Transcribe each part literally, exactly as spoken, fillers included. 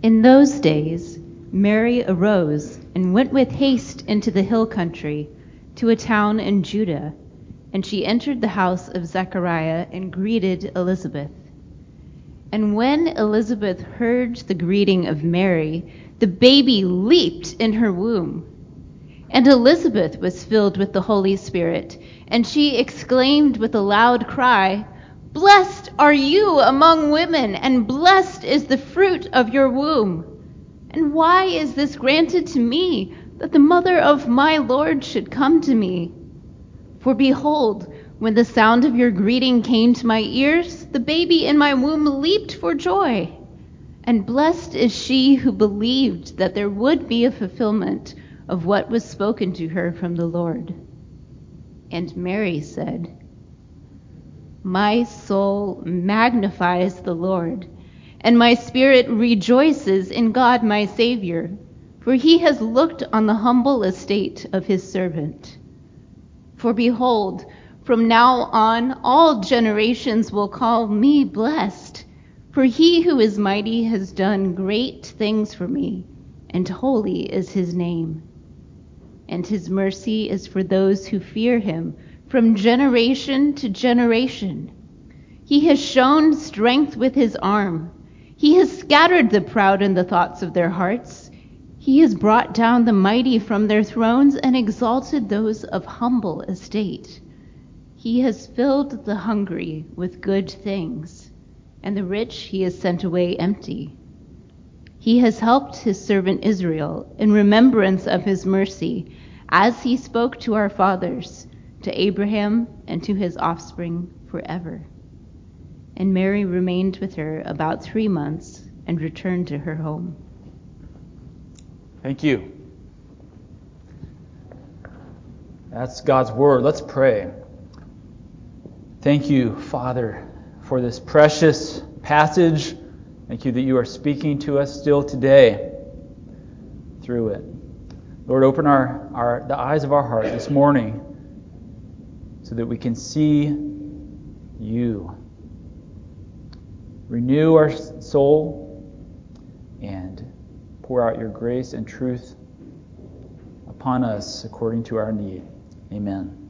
In those days, Mary arose and went with haste into the hill country, to a town in Judah, and she entered the house of Zechariah and greeted Elizabeth. And when Elizabeth heard the greeting of Mary, the baby leaped in her womb. And Elizabeth was filled with the Holy Spirit, and she exclaimed with a loud cry, "Blessed are you among women, and blessed is the fruit of your womb. And why is this granted to me, that the mother of my Lord should come to me? For behold, when the sound of your greeting came to my ears, the baby in my womb leaped for joy. And blessed is she who believed that there would be a fulfillment of what was spoken to her from the Lord." And Mary said, "My soul magnifies the Lord, and my spirit rejoices in God my Savior, for he has looked on the humble estate of his servant. For behold, from now on all generations will call me blessed, for he who is mighty has done great things for me, and holy is his name. And his mercy is for those who fear him from generation to generation. He has shown strength with his arm. He has scattered the proud in the thoughts of their hearts. He has brought down the mighty from their thrones and exalted those of humble estate. He has filled the hungry with good things, and the rich he has sent away empty. He has helped his servant Israel in remembrance of his mercy, as he spoke to our fathers, to Abraham and to his offspring forever." And Mary remained with her about three months and returned to her home. Thank you. That's God's word. Let's pray. Thank you, Father, for this precious passage. Thank you that you are speaking to us still today through it. Lord, open our, our the eyes of our heart this morning so that we can see you. Renew our soul and pour out your grace and truth upon us according to our need. Amen.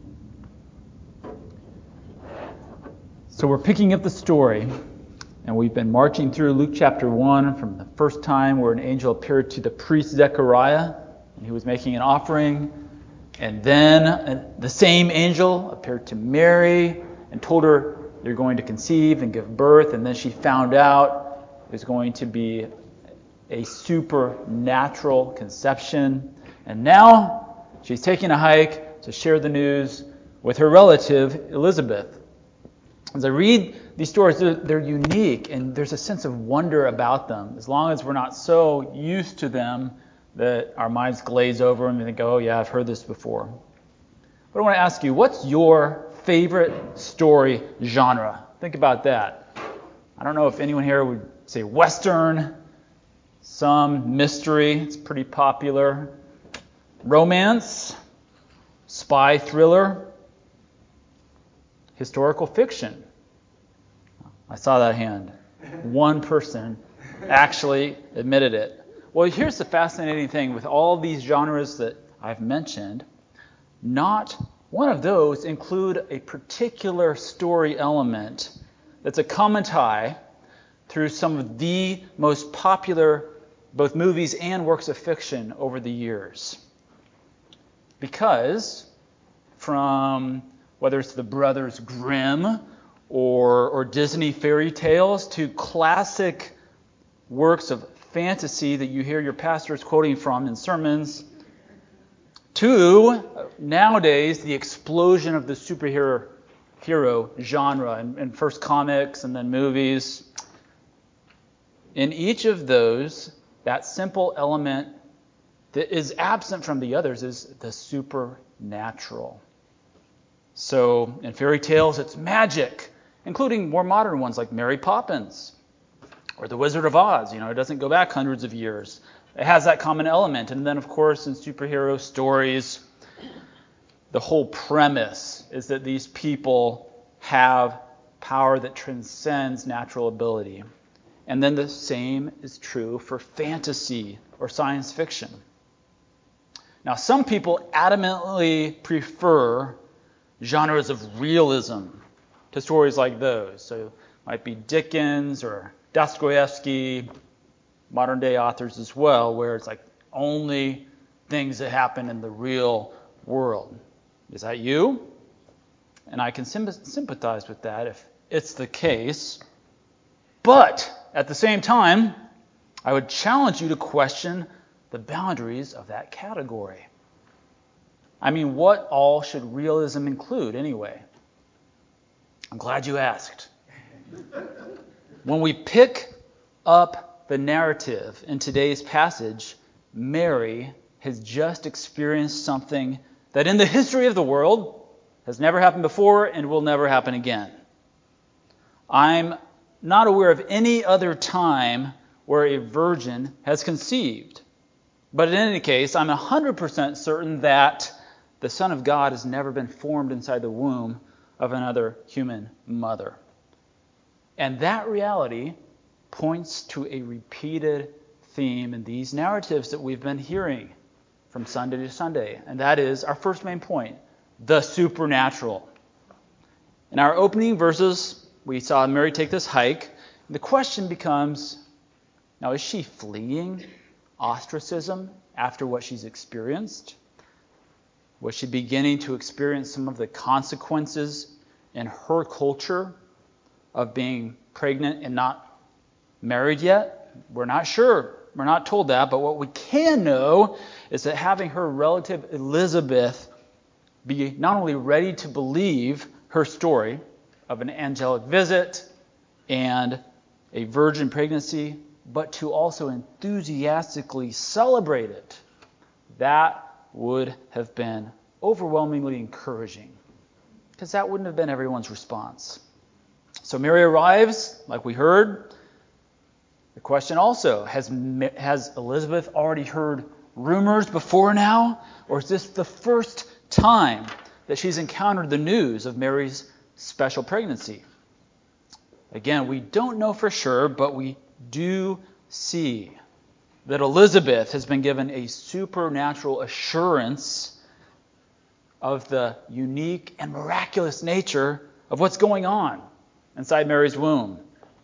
So we're picking up the story, and we've been marching through Luke chapter one from the first time where an angel appeared to the priest Zechariah, and he was making an offering. And then the same angel appeared to Mary and told her, "You're going to conceive and give birth." And then she found out it was going to be a supernatural conception. And now she's taking a hike to share the news with her relative, Elizabeth. As I read these stories, they're, they're unique, and there's a sense of wonder about them. As long as we're not so used to them that our minds glaze over and we think, "Oh yeah, I've heard this before." But I want to ask you, what's your favorite story genre? Think about that. I don't know if anyone here would say Western, some mystery, it's pretty popular, romance, spy thriller, historical fiction. I saw that hand. One person actually admitted it. Well, here's the fascinating thing with all these genres that I've mentioned. Not one of those include a particular story element that's a common tie through some of the most popular both movies and works of fiction over the years. Because from whether it's the Brothers Grimm or, or Disney fairy tales to classic works of fantasy that you hear your pastors quoting from in sermons, to nowadays the explosion of the superhero hero genre, and, and first comics and then movies. In each of those, that simple element that is absent from the others is the supernatural. So in fairy tales, it's magic, including more modern ones like Mary Poppins or The Wizard of Oz. You know, it doesn't go back hundreds of years. It has that common element. And then, of course, in superhero stories, the whole premise is that these people have power that transcends natural ability. And then the same is true for fantasy or science fiction. Now, some people adamantly prefer genres of realism to stories like those. So it might be Dickens or Dostoevsky, modern day authors as well, where it's like only things that happen in the real world. Is that you? And I can sympathize with that if it's the case. But at the same time, I would challenge you to question the boundaries of that category. I mean, what all should realism include anyway? I'm glad you asked. When we pick up the narrative in today's passage, Mary has just experienced something that in the history of the world has never happened before and will never happen again. I'm not aware of any other time where a virgin has conceived. But in any case, I'm one hundred percent certain that the Son of God has never been formed inside the womb of another human mother. And that reality points to a repeated theme in these narratives that we've been hearing from Sunday to Sunday. And that is our first main point, the supernatural. In our opening verses, we saw Mary take this hike. The question becomes, now is she fleeing ostracism after what she's experienced? Was she beginning to experience some of the consequences in her culture of being pregnant and not married yet? We're not sure. We're not told that. But what we can know is that having her relative Elizabeth be not only ready to believe her story of an angelic visit and a virgin pregnancy, but to also enthusiastically celebrate it, that would have been overwhelmingly encouraging, because that wouldn't have been everyone's response. So Mary arrives, like we heard. The question also, has, has Elizabeth already heard rumors before now? Or is this the first time that she's encountered the news of Mary's special pregnancy? Again, we don't know for sure, but we do see that Elizabeth has been given a supernatural assurance of the unique and miraculous nature of what's going on inside Mary's womb.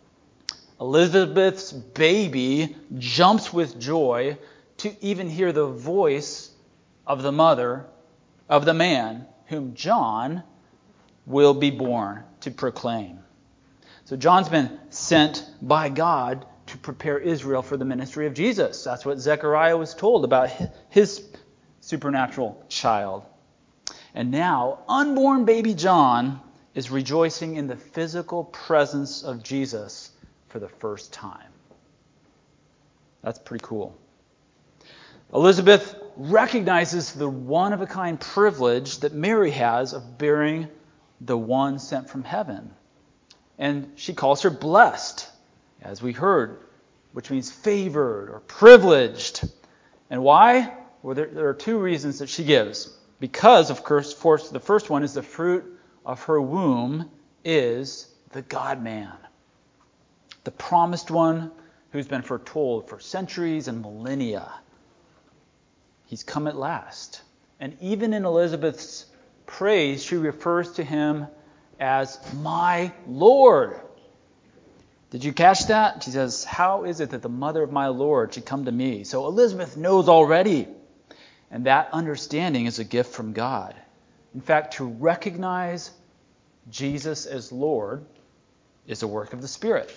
Elizabeth's baby jumps with joy to even hear the voice of the mother of the man whom John will be born to proclaim. So John's been sent by God to prepare Israel for the ministry of Jesus. That's what Zechariah was told about his supernatural child. And now, unborn baby John is rejoicing in the physical presence of Jesus for the first time. That's pretty cool. Elizabeth recognizes the one-of-a-kind privilege that Mary has of bearing the one sent from heaven. And she calls her blessed, as we heard, which means favored or privileged. And why? Well, there, there are two reasons that she gives. Because, of course, the first one is the fruit of her womb is the God-man, the promised one who's been foretold for centuries and millennia. He's come at last. And even in Elizabeth's praise, she refers to him as my Lord. Did you catch that? She says, how is it that the mother of my Lord should come to me? So Elizabeth knows already. And that understanding is a gift from God. In fact, to recognize Jesus as Lord is a work of the Spirit.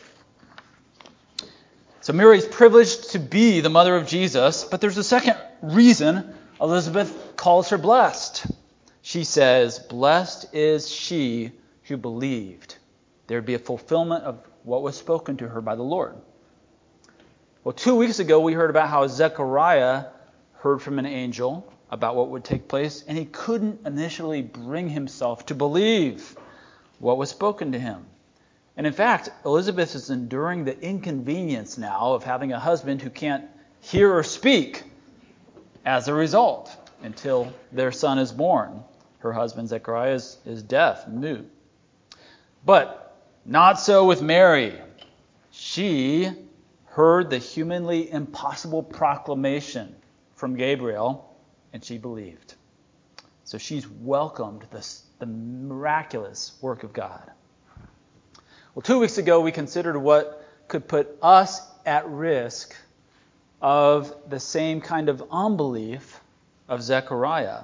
So Mary is privileged to be the mother of Jesus, but there's a second reason Elizabeth calls her blessed. She says, blessed is she who believed. There would be a fulfillment of what was spoken to her by the Lord. Well, two weeks ago we heard about how Zechariah heard from an angel about what would take place, and he couldn't initially bring himself to believe what was spoken to him. And in fact, Elizabeth is enduring the inconvenience now of having a husband who can't hear or speak as a result until their son is born. Her husband, Zechariah, is, is deaf, mute. But not so with Mary. She heard the humanly impossible proclamation from Gabriel, and she believed. So she's welcomed this, the miraculous work of God. Well, two weeks ago, we considered what could put us at risk of the same kind of unbelief of Zechariah.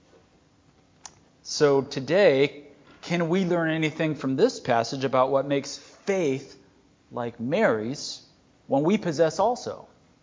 So today, can we learn anything from this passage about what makes faith like Mary's when we possess also?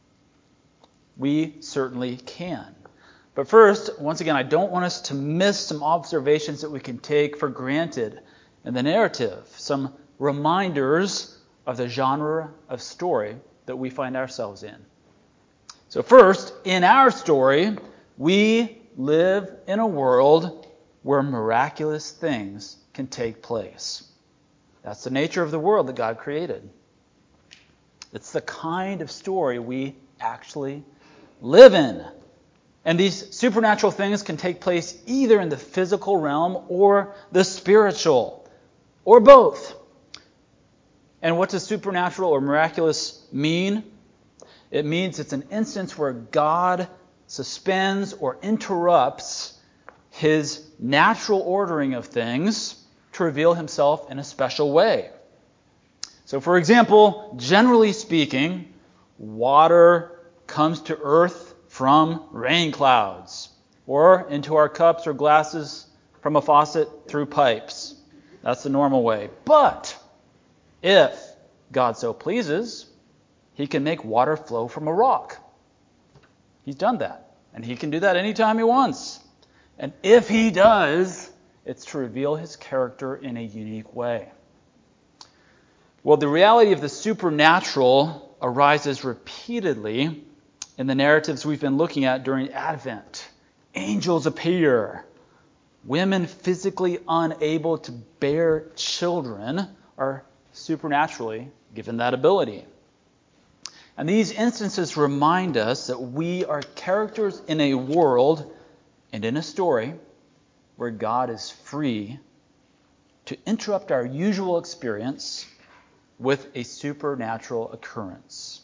We certainly can. But first, once again, I don't want us to miss some observations that we can take for granted in the narrative, some reminders of the genre of story that we find ourselves in. So first, in our story, we live in a world where miraculous things can take place. That's the nature of the world that God created. It's the kind of story we actually live in. And these supernatural things can take place either in the physical realm or the spiritual, or both. And what does supernatural or miraculous mean? It means it's an instance where God suspends or interrupts his natural ordering of things to reveal himself in a special way. So, for example, generally speaking, water comes to earth from rain clouds, or into our cups or glasses from a faucet through pipes. That's the normal way. But if God so pleases, he can make water flow from a rock. He's done that, and he can do that anytime he wants. And if he does, it's to reveal his character in a unique way. Well, the reality of the supernatural arises repeatedly in the narratives we've been looking at during Advent. Angels appear. Women physically unable to bear children are supernaturally given that ability. And these instances remind us that we are characters in a world and in a story where God is free to interrupt our usual experience with a supernatural occurrence.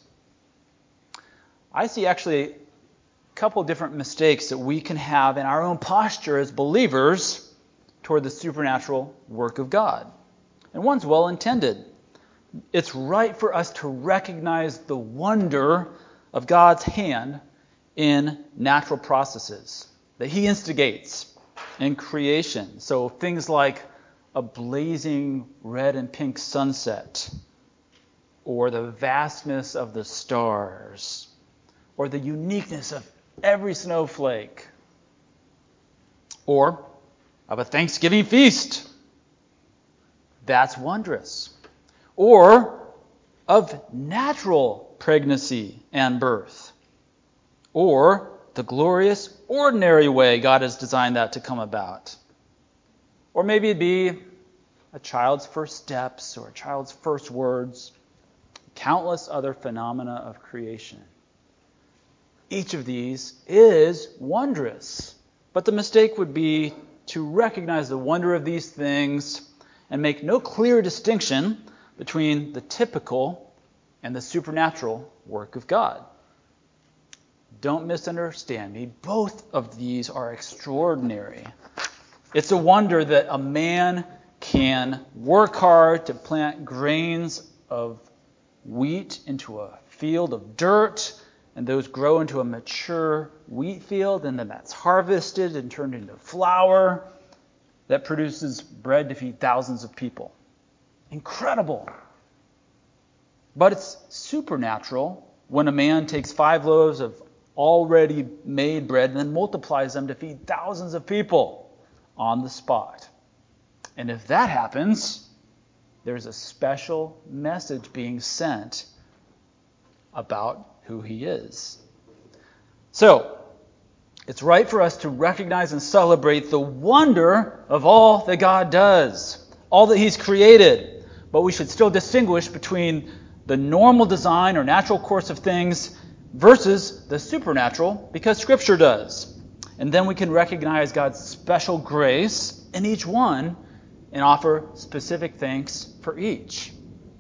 I see actually a couple different mistakes that we can have in our own posture as believers toward the supernatural work of God. And one's well intended. It's right for us to recognize the wonder of God's hand in natural processes that he instigates in creation. So things like a blazing red and pink sunset, or the vastness of the stars, or the uniqueness of every snowflake, or of a Thanksgiving feast. That's wondrous. Or of natural pregnancy and birth. Or the glorious, ordinary way God has designed that to come about. Or maybe it'd be a child's first steps or a child's first words. Countless other phenomena of creation. Each of these is wondrous. But the mistake would be to recognize the wonder of these things and make no clear distinction between the typical and the supernatural work of God. Don't misunderstand me. Both of these are extraordinary. It's a wonder that a man can work hard to plant grains of wheat into a field of dirt, and those grow into a mature wheat field, and then that's harvested and turned into flour that produces bread to feed thousands of people. Incredible. But it's supernatural when a man takes five loaves of already made bread and then multiplies them to feed thousands of people on the spot. And if that happens, there's a special message being sent about who he is. So, it's right for us to recognize and celebrate the wonder of all that God does, all that he's created. But we should still distinguish between the normal design or natural course of things versus the supernatural, because Scripture does. And then we can recognize God's special grace in each one and offer specific thanks for each.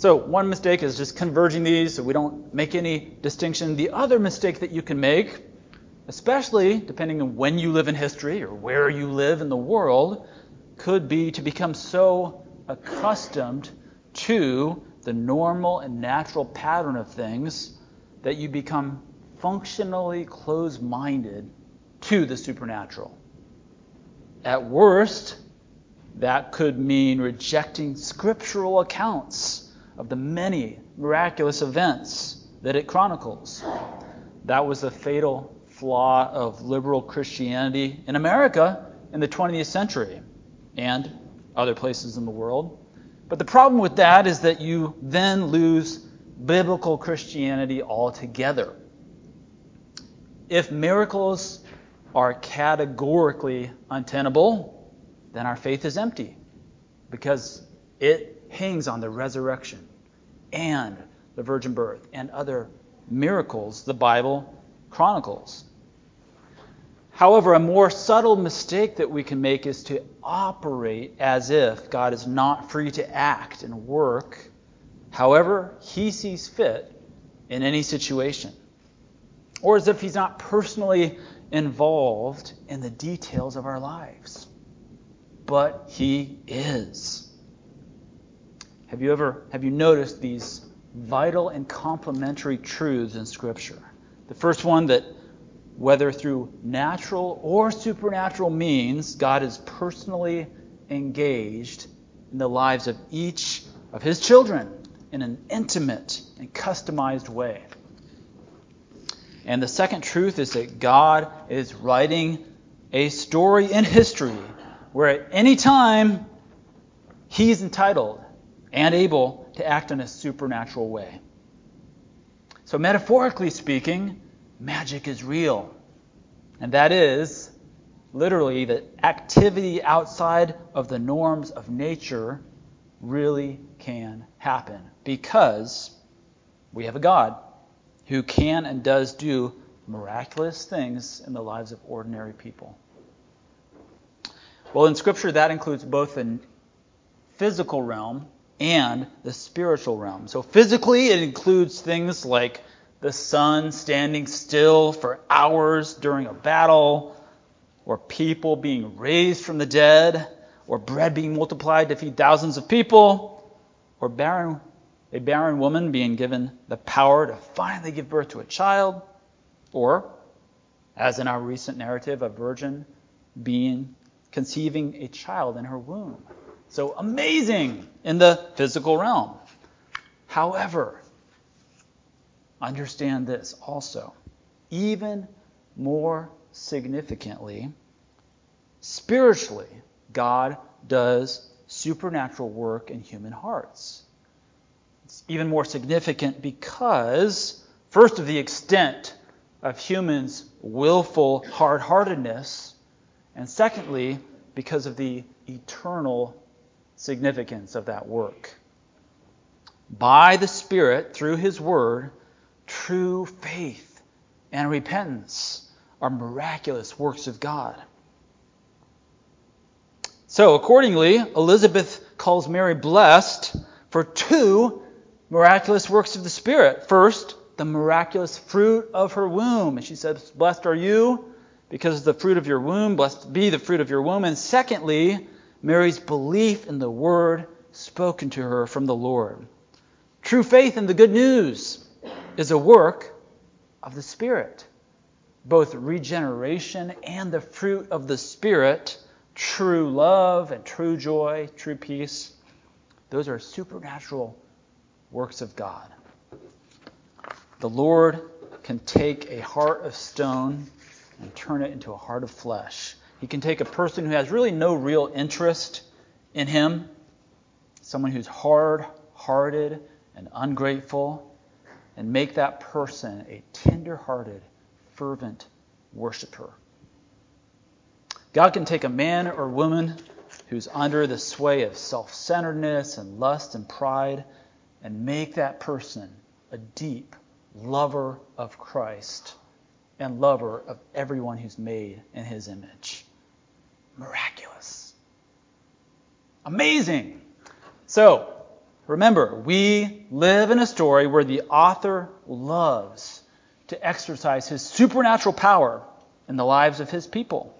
So one mistake is just converging these so we don't make any distinction. The other mistake that you can make, especially depending on when you live in history or where you live in the world, could be to become so accustomed to the normal and natural pattern of things that you become functionally closed-minded to the supernatural. At worst, that could mean rejecting scriptural accounts of the many miraculous events that it chronicles. That was a fatal flaw of liberal Christianity in America in the twentieth century and other places in the world. But the problem with that is that you then lose biblical Christianity altogether. If miracles are categorically untenable, then our faith is empty because it hangs on the resurrection and the virgin birth and other miracles the Bible chronicles. However, a more subtle mistake that we can make is to operate as if God is not free to act and work however He sees fit in any situation, or as if He's not personally involved in the details of our lives. But He is. Have you ever have you noticed these vital and complementary truths in Scripture? The first one, that whether through natural or supernatural means, God is personally engaged in the lives of each of His children in an intimate and customized way. And the second truth is that God is writing a story in history where at any time He's entitled and able to act in a supernatural way. So metaphorically speaking, magic is real. And that is literally that activity outside of the norms of nature really can happen because we have a God who can and does do miraculous things in the lives of ordinary people. Well, in Scripture, that includes both the physical realm and the spiritual realm. So physically, it includes things like the sun standing still for hours during a battle, or people being raised from the dead, or bread being multiplied to feed thousands of people, or barren, a barren woman being given the power to finally give birth to a child, or, as in our recent narrative, a virgin being conceiving a child in her womb. So amazing in the physical realm. However, understand this also. Even more significantly, spiritually, God does supernatural work in human hearts. It's even more significant because, first, of the extent of humans' willful hard-heartedness, and secondly, because of the eternal significance of that work. By the Spirit, through His Word, true faith and repentance are miraculous works of God. So, accordingly, Elizabeth calls Mary blessed for two miraculous works of the Spirit. First, the miraculous fruit of her womb. And she says, blessed are you because of the fruit of your womb. Blessed be the fruit of your womb. And secondly, Mary's belief in the word spoken to her from the Lord. True faith in the good news is a work of the Spirit. Both regeneration and the fruit of the Spirit, true love and true joy, true peace, those are supernatural works of God. The Lord can take a heart of stone and turn it into a heart of flesh. He can take a person who has really no real interest in Him, someone who's hard-hearted and ungrateful, and make that person a tender-hearted, fervent worshiper. God can take a man or woman who's under the sway of self-centeredness and lust and pride and make that person a deep lover of Christ and lover of everyone who's made in His image. Miraculous. Amazing. So, Remember, we live in a story where the author loves to exercise his supernatural power in the lives of his people.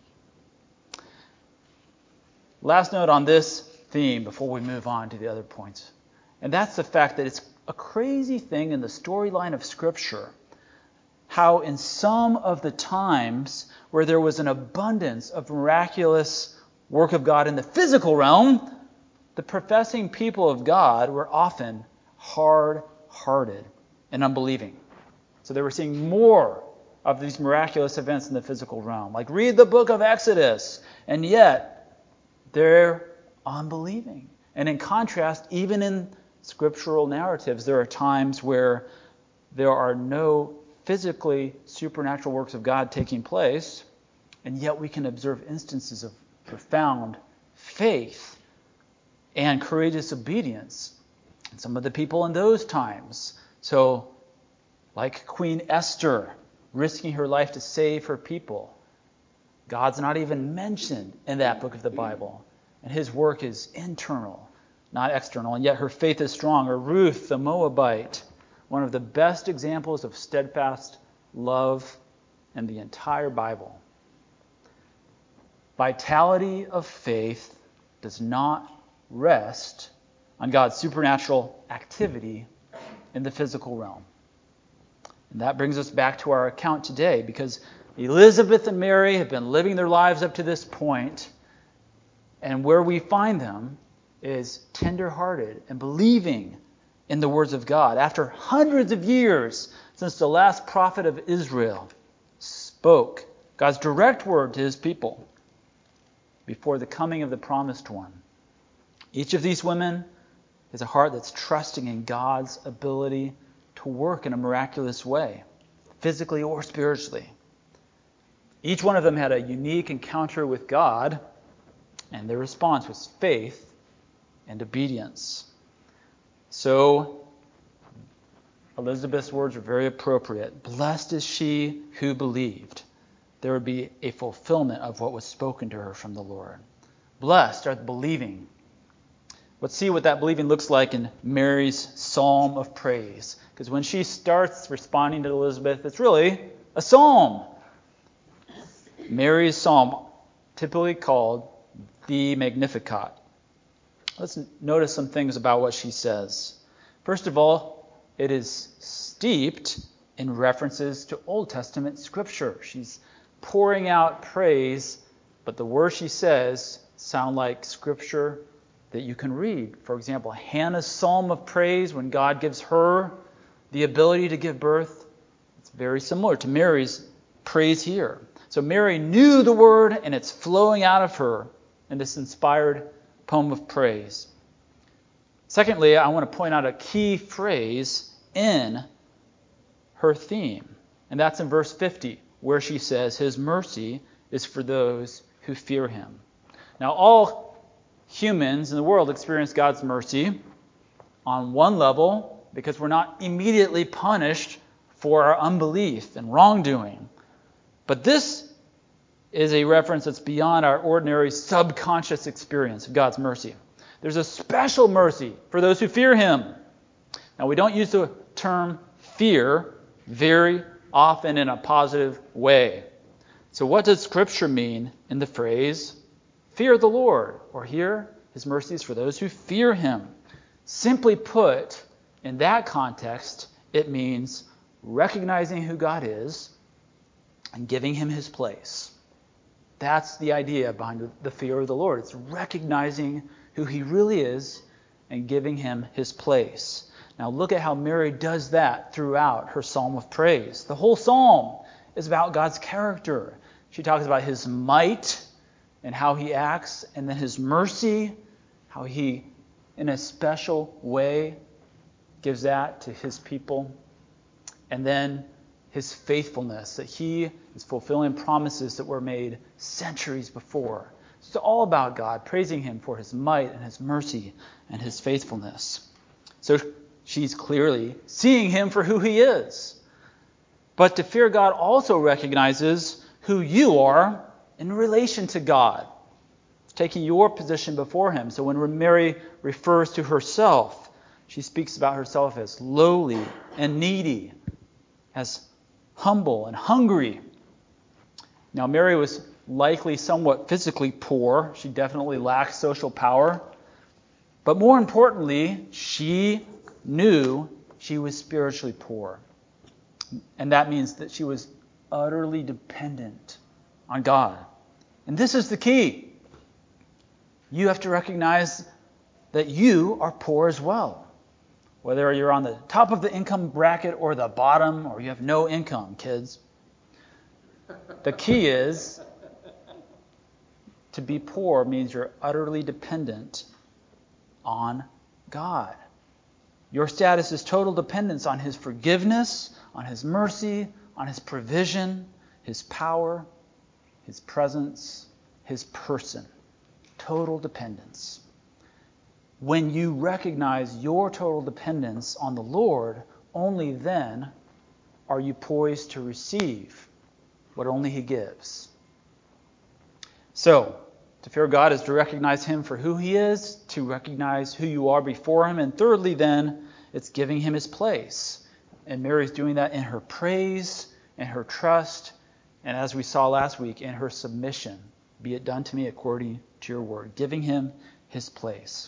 Last note on this theme before we move on to the other points. And that's the fact that it's a crazy thing in the storyline of Scripture how in some of the times where there was an abundance of miraculous work of God in the physical realm, the professing people of God were often hard-hearted and unbelieving. So they were seeing more of these miraculous events in the physical realm. Like read the book of Exodus, and yet they're unbelieving. And in contrast, even in scriptural narratives, there are times where there are no physically supernatural works of God taking place, and yet we can observe instances of profound faith and courageous obedience in some of the people in those times. So, like Queen Esther, risking her life to save her people. God's not even mentioned in that book of the Bible. And his work is internal, not external. And yet her faith is strong. Or Ruth, the Moabite, one of the best examples of steadfast love in the entire Bible. Vitality of faith does not rest on God's supernatural activity in the physical realm. And that brings us back to our account today, because Elizabeth and Mary have been living their lives up to this point, and where we find them is tender-hearted and believing in the words of God. After hundreds of years since the last prophet of Israel spoke God's direct word to his people before the coming of the promised one. Each of these women has a heart that's trusting in God's ability to work in a miraculous way, physically or spiritually. Each one of them had a unique encounter with God, and their response was faith and obedience. So, Elizabeth's words are very appropriate. Blessed is she who believed. There would be a fulfillment of what was spoken to her from the Lord. Blessed are the believing. Let's see what that believing looks like in Mary's psalm of praise. Because when she starts responding to Elizabeth, it's really a psalm. Mary's psalm, typically called the Magnificat. Let's notice some things about what she says. First of all, it is steeped in references to Old Testament scripture. She's pouring out praise, but the words she says sound like scripture that you can read. For example, Hannah's psalm of praise, when God gives her the ability to give birth, it's very similar to Mary's praise here. So Mary knew the word, and it's flowing out of her in this inspired poem of praise. Secondly, I want to point out a key phrase in her theme, and that's in verse fifty, where she says, his mercy is for those who fear him. Now, all humans in the world experience God's mercy on one level because we're not immediately punished for our unbelief and wrongdoing. But this is a reference that's beyond our ordinary subconscious experience of God's mercy. There's a special mercy for those who fear him. Now, we don't use the term fear very often in a positive way. So what does Scripture mean in the phrase, fear the Lord? Or here, his mercies for those who fear him. Simply put, in that context, it means recognizing who God is and giving him his place. That's the idea behind the fear of the Lord. It's recognizing who he really is and giving him his place. Now look at how Mary does that throughout her psalm of praise. The whole psalm is about God's character. She talks about his might and how he acts, and then his mercy, how he, in a special way, gives that to his people. And then his faithfulness, that he is fulfilling promises that were made centuries before. It's all about God, praising him for his might and his mercy and his faithfulness. So she's clearly seeing him for who he is. But to fear God also recognizes who you are in relation to God. It's taking your position before him. So when Mary refers to herself, she speaks about herself as lowly and needy, as humble and hungry. Now, Mary was likely somewhat physically poor. She definitely lacked social power. But more importantly, she knew she was spiritually poor. And that means that she was utterly dependent on God. And this is the key. You have to recognize that you are poor as well. Whether you're on the top of the income bracket or the bottom, or you have no income, kids. The key is to be poor means you're utterly dependent on God. Your status is total dependence on his forgiveness, on his mercy, on his provision, his power, his presence, his person. Total dependence. When you recognize your total dependence on the Lord, only then are you poised to receive what only he gives. So, to fear God is to recognize him for who he is, to recognize who you are before him, and thirdly then, it's giving him his place. And Mary's doing that in her praise, in her trust, and as we saw last week, in her submission. Be it done to me according to your word. Giving him his place.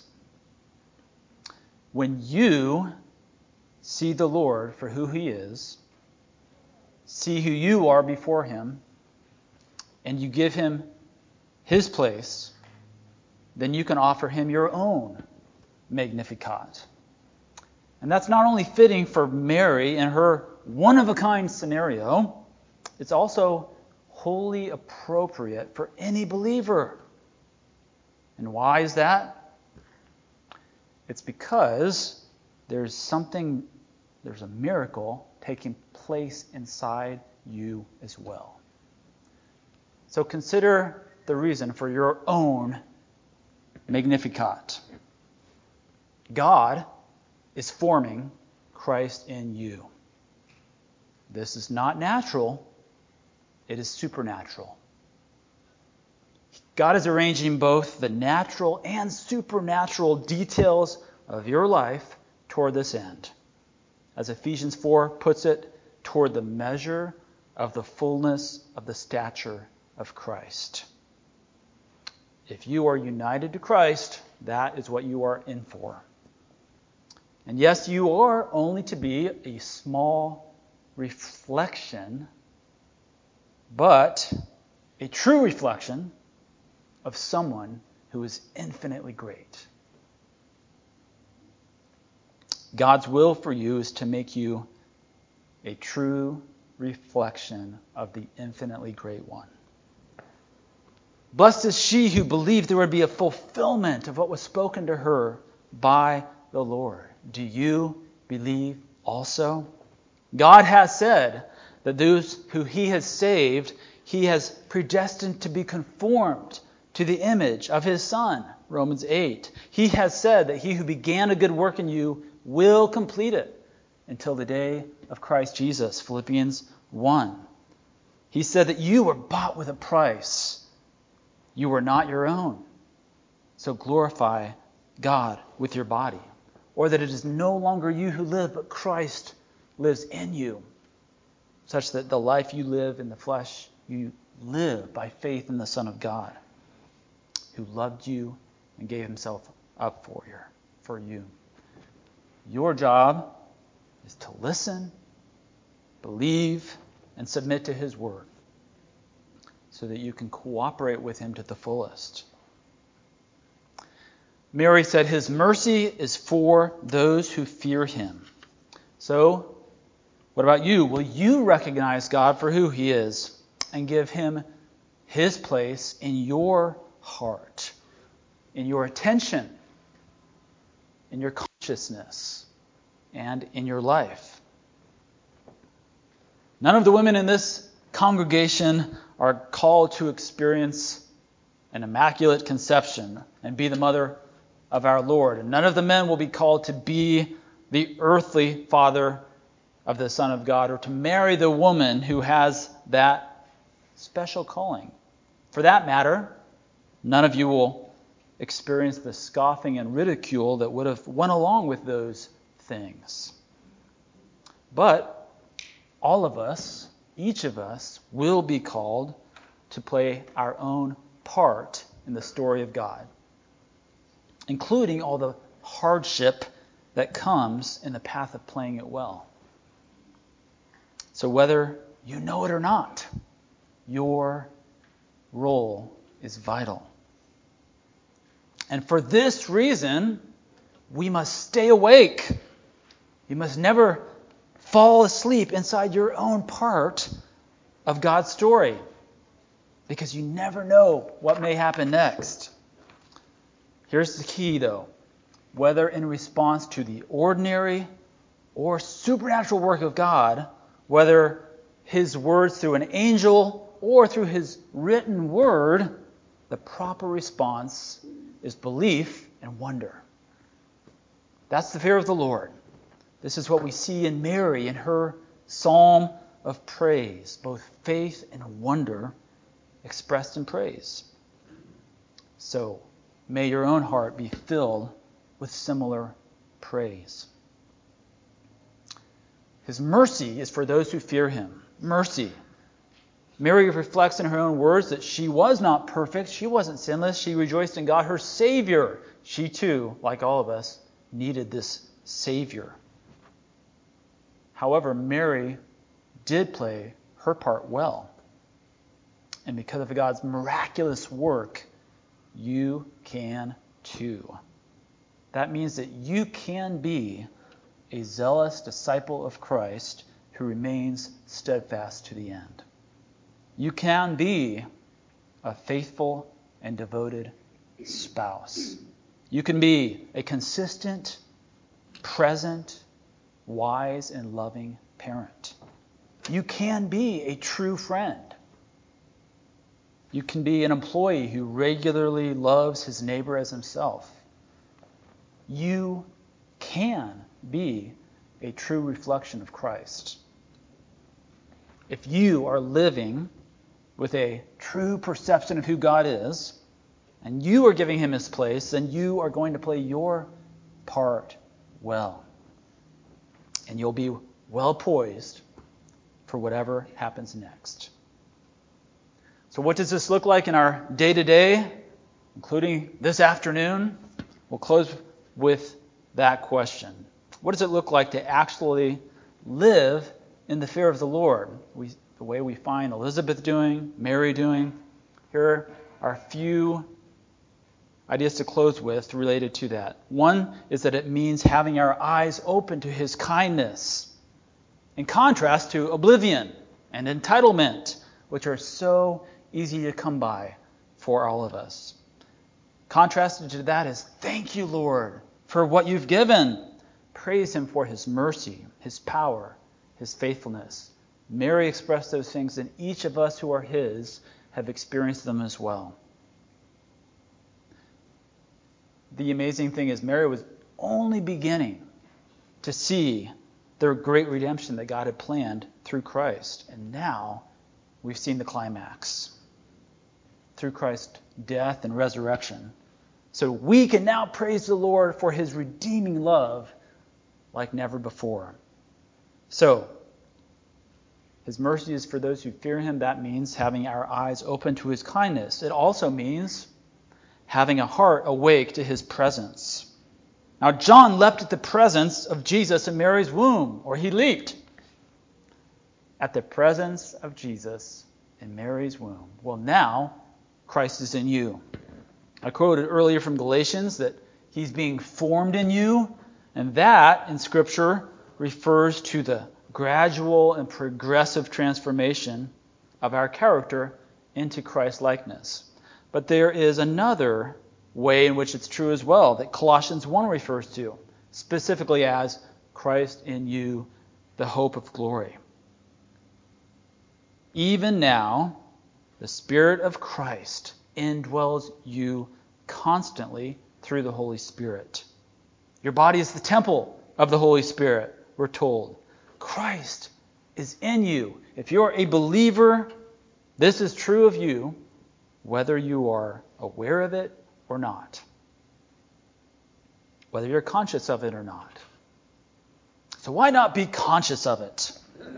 When you see the Lord for who he is, see who you are before him, and you give him his place, then you can offer him your own Magnificat. And that's not only fitting for Mary in her one-of-a-kind scenario, it's also wholly appropriate for any believer. And why is that? It's because there's something, there's a miracle taking place inside you as well. So consider the reason for your own Magnificat. God is forming Christ in you. This is not natural, it is supernatural. God is arranging both the natural and supernatural details of your life toward this end. As Ephesians four puts it, toward the measure of the fullness of the stature of Christ. If you are united to Christ, that is what you are in for. And yes, you are only to be a small reflection, but a true reflection of someone who is infinitely great. God's will for you is to make you a true reflection of the infinitely great one. Blessed is she who believed there would be a fulfillment of what was spoken to her by the Lord. Do you believe also? God has said that those who he has saved, he has predestined to be conformed to the image of his Son, Romans eight. He has said that he who began a good work in you will complete it until the day of Christ Jesus, Philippians one. He said that you were bought with a price. You were not your own. So glorify God with your body. Or that it is no longer you who live, but Christ lives in you. Such that the life you live in the flesh, you live by faith in the Son of God, who loved you and gave himself up for you. For you. Your job is to listen, believe, and submit to his word, so that you can cooperate with him to the fullest. Mary said his mercy is for those who fear him. So, what about you? Will you recognize God for who he is and give him his place in your heart, in your attention, in your consciousness, and in your life? None of the women in this congregation are called to experience an immaculate conception and be the mother of our Lord. And none of the men will be called to be the earthly father of the Son of God or to marry the woman who has that special calling. For that matter, None of you will experience the scoffing and ridicule that would have went along with those things. But all of us, each of us, will be called to play our own part in the story of God, including all the hardship that comes in the path of playing it well. So whether you know it or not, your role is vital. And for this reason, we must stay awake. You must never fall asleep inside your own part of God's story, because you never know what may happen next. Here's the key, though. Whether in response to the ordinary or supernatural work of God, whether His words through an angel or through His written word, the proper response is belief and wonder. That's the fear of the Lord. This is what we see in Mary in her psalm of praise, both faith and wonder expressed in praise. So may your own heart be filled with similar praise. His mercy is for those who fear Him. Mercy. Mary reflects in her own words that she was not perfect. She wasn't sinless. She rejoiced in God, her Savior. She too, like all of us, needed this Savior. However, Mary did play her part well. And because of God's miraculous work, you can too. That means that you can be a zealous disciple of Christ who remains steadfast to the end. You can be a faithful and devoted spouse. You can be a consistent, present, wise, and loving parent. You can be a true friend. You can be an employee who regularly loves his neighbor as himself. You can be a true reflection of Christ. If you are living with a true perception of who God is, and you are giving Him His place, then you are going to play your part well. And you'll be well poised for whatever happens next. So what does this look like in our day-to-day, including this afternoon? We'll close with that question. What does it look like to actually live in the fear of the Lord? We, the way we find Elizabeth doing, Mary doing. Here are a few ideas to close with related to that. One is that it means having our eyes open to His kindness, in contrast to oblivion and entitlement, which are so easy to come by for all of us. Contrasted to that is, thank you, Lord, for what you've given. Praise Him for His mercy, His power, His faithfulness. Mary expressed those things, and each of us who are His have experienced them as well. The amazing thing is Mary was only beginning to see the great redemption that God had planned through Christ. And now we've seen the climax through Christ's death and resurrection. So we can now praise the Lord for His redeeming love like never before. So, His mercy is for those who fear Him. That means having our eyes open to His kindness. It also means having a heart awake to His presence. Now, John leapt at the presence of Jesus in Mary's womb, or he leaped at the presence of Jesus in Mary's womb. Well, now Christ is in you. I quoted earlier from Galatians that He's being formed in you, and that in Scripture refers to the gradual and progressive transformation of our character into Christ-likeness. But there is another way in which it's true as well that Colossians one refers to, specifically as Christ in you, the hope of glory. Even now, the Spirit of Christ indwells you constantly through the Holy Spirit. Your body is the temple of the Holy Spirit, we're told. Christ is in you. If you're a believer, this is true of you. whether you are aware of it or not, whether you're conscious of it or not. So why not be conscious of it?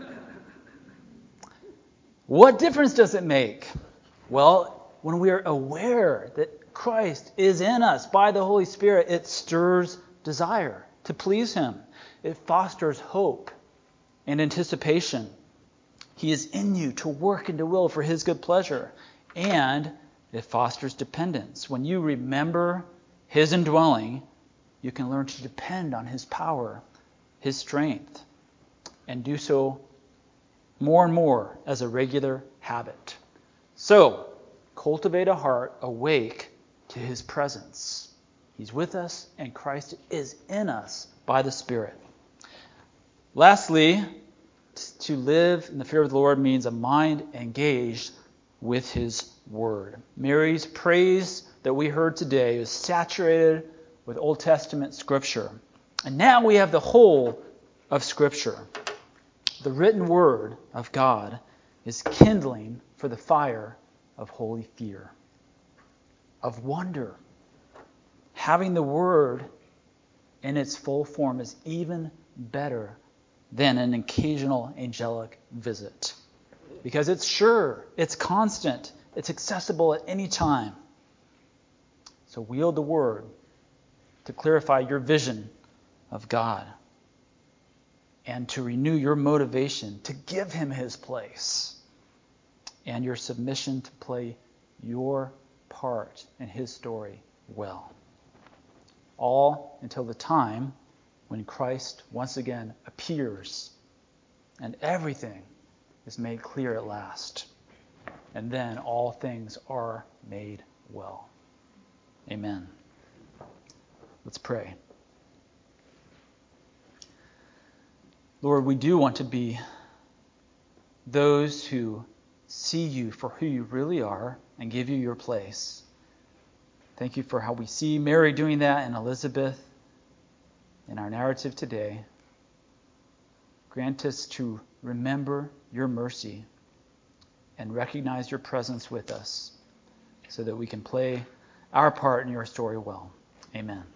What difference does it make? Well, when we are aware that Christ is in us by the Holy Spirit, it stirs desire to please Him. It fosters hope and anticipation. He is in you to work and to will for His good pleasure. And it fosters dependence. When you remember His indwelling, you can learn to depend on His power, His strength, and do so more and more as a regular habit. So, cultivate a heart awake to His presence. He's with us, and Christ is in us by the Spirit. Lastly, to live in the fear of the Lord means a mind engaged with His Word. Mary's praise that we heard today is saturated with Old Testament Scripture. And now we have the whole of Scripture. The written Word of God is kindling for the fire of holy fear, of wonder. Having the Word in its full form is even better than an occasional angelic visit, because it's sure, it's constant, it's accessible at any time. So wield the Word to clarify your vision of God and to renew your motivation to give Him His place and your submission to play your part in His story well. All until the time when Christ once again appears and everything is made clear at last. And then all things are made well. Amen. Let's pray. Lord, we do want to be those who see You for who You really are and give You Your place. Thank You for how we see Mary doing that and Elizabeth in our narrative today. Grant us to remember Your mercy and recognize Your presence with us so that we can play our part in Your story well. Amen.